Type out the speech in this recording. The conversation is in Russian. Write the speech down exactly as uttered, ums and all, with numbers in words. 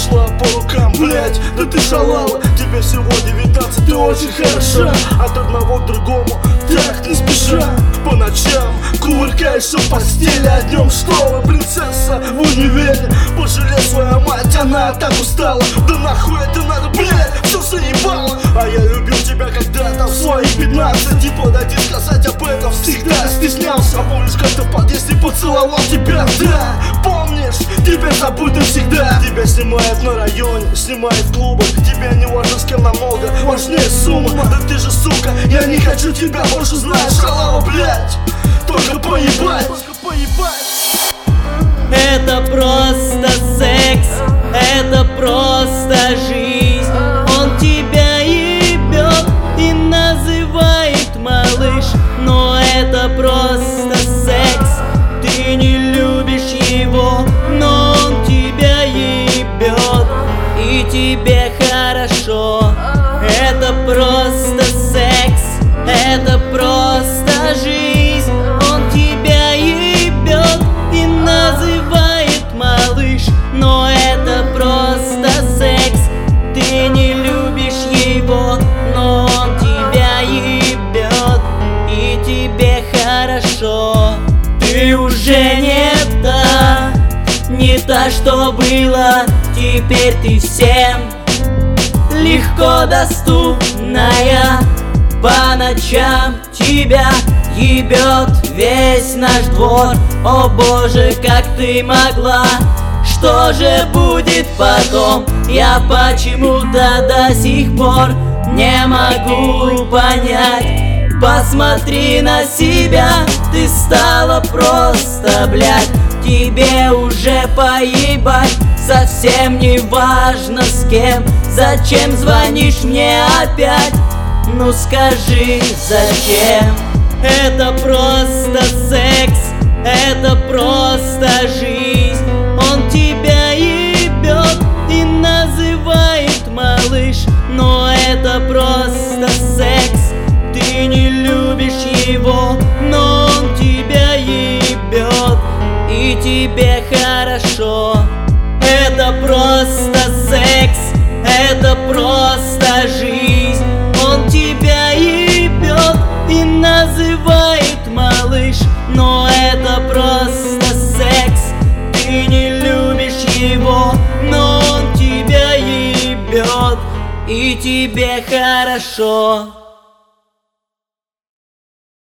шла по рукам, блять, да ты шалава. Тебе всего девятнадцать, ты очень хороша. От одного к другому, так не спеша. По ночам кувыркаешься в постели, а днем что вы, принцесса, в универе. Пожалей свою мать, она так устала. Да нахуй это надо, блять, все заебало. А я любил тебя когда-то в свои пятнадцать. И подойти сказать об этом всегда стеснялся. А помнишь, как ты в подъезде поцеловал тебя? Да, помнишь, теперь забудь навсегда. Тебя снимают на районе, снимают в клубах. Тебя не важно с кем намного, важнее сумма. Да ты же сука, я не хочу тебя больше знать. Шалава, блять, только поебать, только поебать. Это просто секс, это просто жизнь. Он тебя ебет и называет малыш. Но это просто секс, ты не любишь его, но он тебя ебет и тебе хорошо. Это просто секс, это просто жизнь. Он тебя ебет и называет малыш. Но это просто секс, ты не любишь его, но он тебя ебет и тебе хорошо. Ты уже не та, не та, что была. Теперь ты всем легко доступная. По ночам тебя ебет весь наш двор. О боже, как ты могла? Что же будет потом? Я почему-то до сих пор не могу понять. Посмотри на себя, ты стала просто, блядь. Тебе уже поебать, совсем не важно с кем. Зачем звонишь мне опять? Ну скажи, зачем? Это просто секс, это просто жизнь. Он тебя ебет и называет малыш. Но это просто секс, ты не любишь его, но он тебя ебет и тебе хорошо. Это просто секс, это просто жизнь. Он тебя ебет и называет малыш. Но это просто секс, ты не любишь его, но он тебя ебет и тебе хорошо.